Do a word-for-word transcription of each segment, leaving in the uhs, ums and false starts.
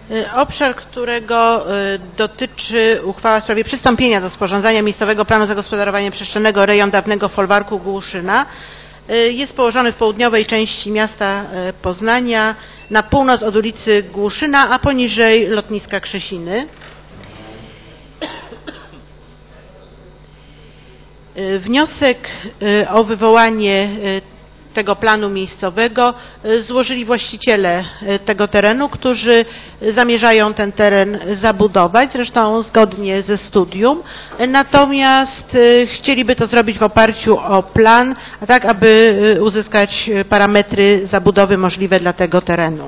Obszar, którego dotyczy uchwała w sprawie przystąpienia do sporządzania miejscowego planu zagospodarowania przestrzennego rejon dawnego folwarku Głuszyna, jest położony w południowej części miasta Poznania, na północ od ulicy Głuszyna, a poniżej lotniska Krzesiny. Wniosek o wywołanie tego planu miejscowego złożyli właściciele tego terenu, którzy zamierzają ten teren zabudować, zresztą zgodnie ze studium, natomiast chcieliby to zrobić w oparciu o plan, tak aby uzyskać parametry zabudowy możliwe dla tego terenu.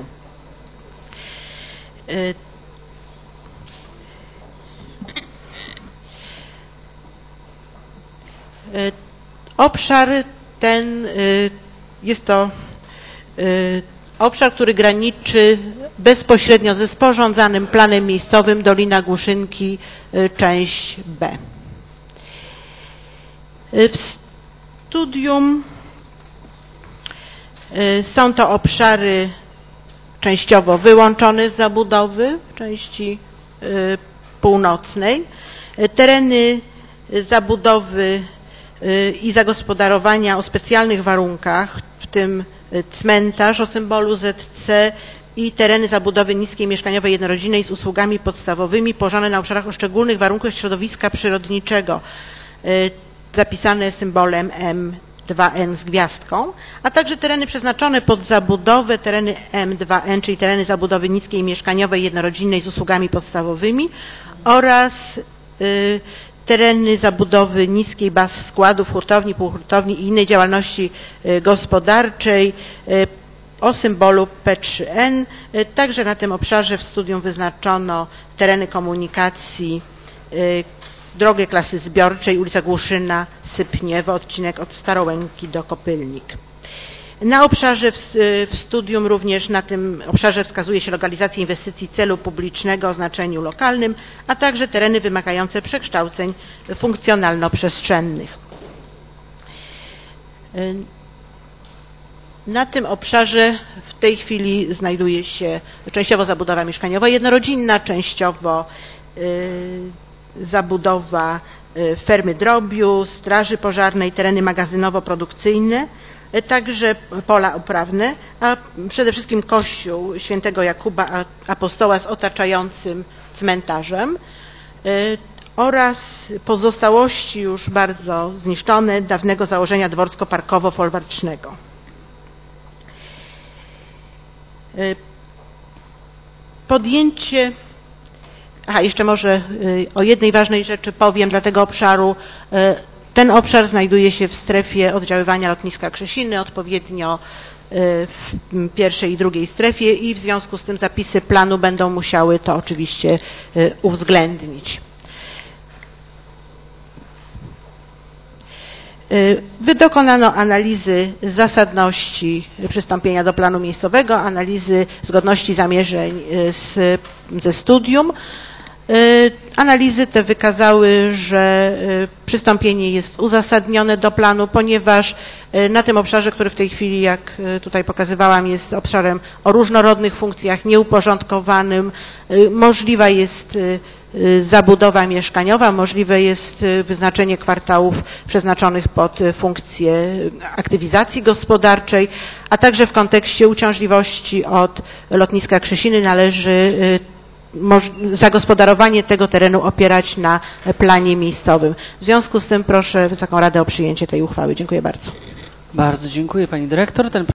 Obszar ten jest to obszar, który graniczy bezpośrednio ze sporządzanym planem miejscowym Dolina Głuszynki, część B. W studium są to obszary częściowo wyłączone z zabudowy w części północnej. Tereny zabudowy i zagospodarowania o specjalnych warunkach, w tym cmentarz o symbolu Z C i tereny zabudowy niskiej mieszkaniowej jednorodzinnej z usługami podstawowymi położone na obszarach o szczególnych warunkach środowiska przyrodniczego, zapisane symbolem M dwa N z gwiazdką, a także tereny przeznaczone pod zabudowę, tereny M dwa N, czyli tereny zabudowy niskiej mieszkaniowej jednorodzinnej z usługami podstawowymi oraz y, tereny zabudowy niskiej baz składów, hurtowni, półhurtowni i innej działalności gospodarczej o symbolu P trzy N. Także na tym obszarze w studium wyznaczono tereny komunikacji, drogę klasy zbiorczej, ulica Głuszyna, Sypniewo, odcinek od Starołęki do Kopylnik. Na obszarze w, w studium również na tym obszarze wskazuje się lokalizację inwestycji celu publicznego o znaczeniu lokalnym, a także tereny wymagające przekształceń funkcjonalno-przestrzennych. Na tym obszarze w tej chwili znajduje się częściowo zabudowa mieszkaniowa jednorodzinna, częściowo y, zabudowa y, fermy drobiu, straży pożarnej, tereny magazynowo-produkcyjne, także pola uprawne, a przede wszystkim kościół świętego Jakuba Apostoła z otaczającym cmentarzem oraz pozostałości już bardzo zniszczone dawnego założenia dworsko-parkowo-folwarcznego. Podjęcie, aha, jeszcze może o jednej ważnej rzeczy powiem dla tego obszaru. Ten obszar znajduje się w strefie oddziaływania lotniska Krzesiny, odpowiednio w pierwszej i drugiej strefie i w związku z tym zapisy planu będą musiały to oczywiście uwzględnić. Wydokonano analizy zasadności przystąpienia do planu miejscowego, analizy zgodności zamierzeń z, ze studium. Analizy te wykazały, że przystąpienie jest uzasadnione do planu, ponieważ na tym obszarze, który w tej chwili, jak tutaj pokazywałam, jest obszarem o różnorodnych funkcjach, nieuporządkowanym, możliwa jest zabudowa mieszkaniowa, możliwe jest wyznaczenie kwartałów przeznaczonych pod funkcję aktywizacji gospodarczej, a także w kontekście uciążliwości od lotniska Krzesiny należy zagospodarowanie tego terenu opierać na planie miejscowym. W związku z tym proszę Wysoką Radę o przyjęcie tej uchwały. Dziękuję bardzo. Bardzo dziękuję Pani Dyrektor. Ten